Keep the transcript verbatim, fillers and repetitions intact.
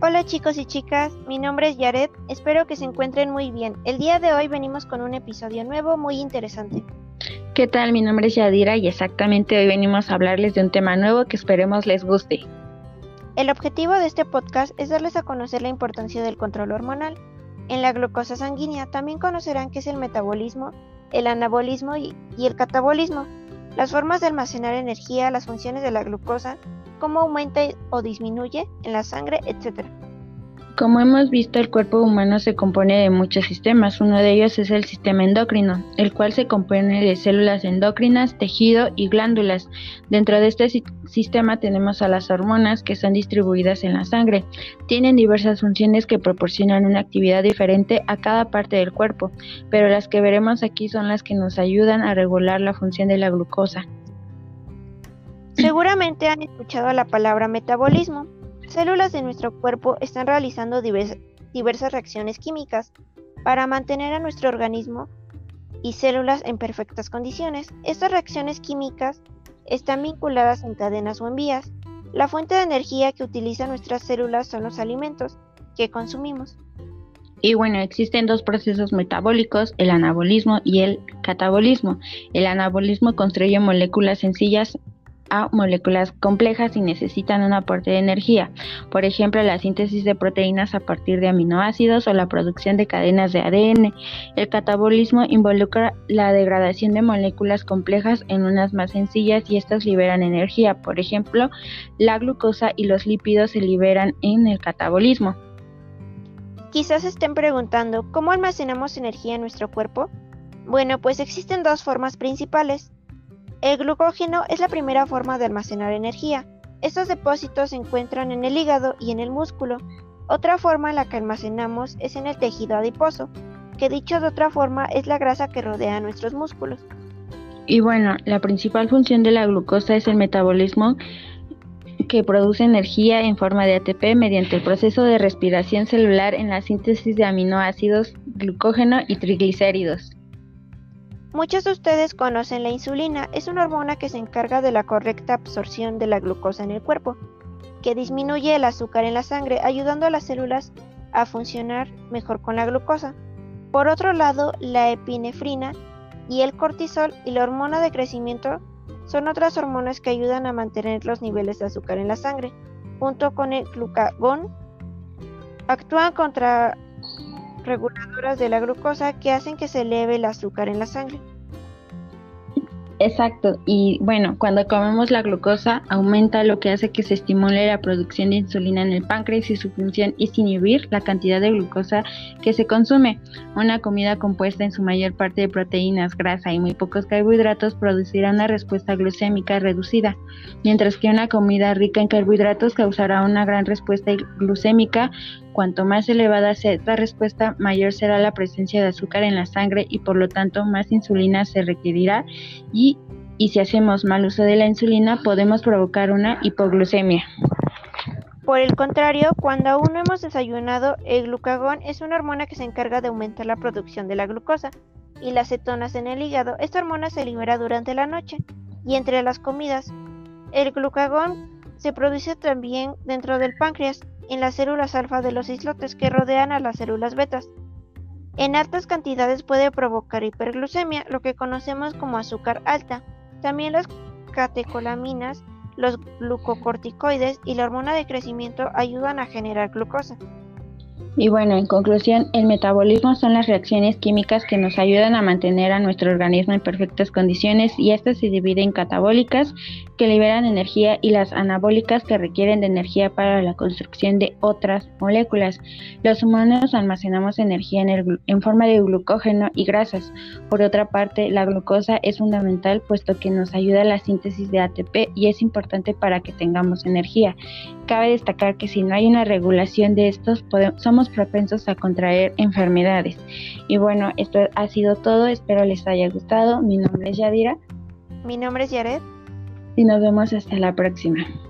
Hola chicos y chicas, mi nombre es Yaret, espero que se encuentren muy bien. El día de hoy venimos con un episodio nuevo muy interesante. ¿Qué tal? Mi nombre es Yadira y exactamente hoy venimos a hablarles de un tema nuevo que esperemos les guste. El objetivo de este podcast es darles a conocer la importancia del control hormonal. En la glucosa sanguínea también conocerán qué es el metabolismo, el anabolismo y, y el catabolismo, las formas de almacenar energía, las funciones de la glucosa, cómo aumenta o disminuye en la sangre, etcétera. Como hemos visto, el cuerpo humano se compone de muchos sistemas. Uno de ellos es el sistema endocrino, el cual se compone de células endocrinas, tejido y glándulas. Dentro de este si- sistema tenemos a las hormonas, que son distribuidas en la sangre. Tienen diversas funciones que proporcionan una actividad diferente a cada parte del cuerpo, pero las que veremos aquí son las que nos ayudan a regular la función de la glucosa. Seguramente han escuchado la palabra metabolismo. Células de nuestro cuerpo están realizando divers- diversas reacciones químicas para mantener a nuestro organismo y células en perfectas condiciones. Estas reacciones químicas están vinculadas en cadenas o en vías. La fuente de energía que utilizan nuestras células son los alimentos que consumimos. Y bueno, existen dos procesos metabólicos, el anabolismo y el catabolismo. El anabolismo construye moléculas sencillas a moléculas complejas y necesitan un aporte de energía, por ejemplo la síntesis de proteínas a partir de aminoácidos o la producción de cadenas de A D N. El catabolismo involucra la degradación de moléculas complejas en unas más sencillas y estas liberan energía, por ejemplo la glucosa y los lípidos se liberan en el catabolismo. Quizás se estén preguntando, ¿cómo almacenamos energía en nuestro cuerpo? Bueno, pues existen dos formas principales. El glucógeno es la primera forma de almacenar energía. Estos depósitos se encuentran en el hígado y en el músculo. Otra forma en la que almacenamos es en el tejido adiposo, que dicho de otra forma es la grasa que rodea nuestros músculos. Y bueno, la principal función de la glucosa es el metabolismo, que produce energía en forma de A T P mediante el proceso de respiración celular en la síntesis de aminoácidos, glucógeno y triglicéridos. Muchos de ustedes conocen la insulina, es una hormona que se encarga de la correcta absorción de la glucosa en el cuerpo, que disminuye el azúcar en la sangre, ayudando a las células a funcionar mejor con la glucosa. Por otro lado, la epinefrina y el cortisol y la hormona de crecimiento son otras hormonas que ayudan a mantener los niveles de azúcar en la sangre. Junto con el glucagón, actúan contra reguladoras de la glucosa que hacen que se eleve el azúcar en la sangre. Exacto, y bueno, cuando comemos la glucosa aumenta, lo que hace que se estimule la producción de insulina en el páncreas y su función es inhibir la cantidad de glucosa que se consume. Una comida compuesta en su mayor parte de proteínas, grasa y muy pocos carbohidratos producirá una respuesta glucémica reducida, mientras que una comida rica en carbohidratos causará una gran respuesta glucémica. Cuanto más elevada sea esta respuesta, mayor será la presencia de azúcar en la sangre y por lo tanto más insulina se requerirá y, y si hacemos mal uso de la insulina podemos provocar una hipoglucemia. Por el contrario, cuando aún no hemos desayunado, el glucagón es una hormona que se encarga de aumentar la producción de la glucosa y las cetonas en el hígado. Esta hormona se libera durante la noche y entre las comidas. El glucagón se produce también dentro del páncreas, en las células alfa de los islotes que rodean a las células betas. En altas cantidades puede provocar hiperglucemia, lo que conocemos como azúcar alta. También las catecolaminas, los glucocorticoides y la hormona de crecimiento ayudan a generar glucosa. Y bueno, en conclusión, el metabolismo son las reacciones químicas que nos ayudan a mantener a nuestro organismo en perfectas condiciones y estas se dividen en catabólicas, que liberan energía, y las anabólicas, que requieren de energía para la construcción de otras moléculas. Los humanos almacenamos energía en, el, en forma de glucógeno y grasas. Por otra parte, la glucosa es fundamental puesto que nos ayuda a la síntesis de A T P y es importante para que tengamos energía. Cabe destacar que si no hay una regulación de estos, podemos, somos propensos a contraer enfermedades. Y bueno, esto ha sido todo, espero les haya gustado. Mi nombre es Yadira. Mi nombre es Yaret. Y nos vemos hasta la próxima.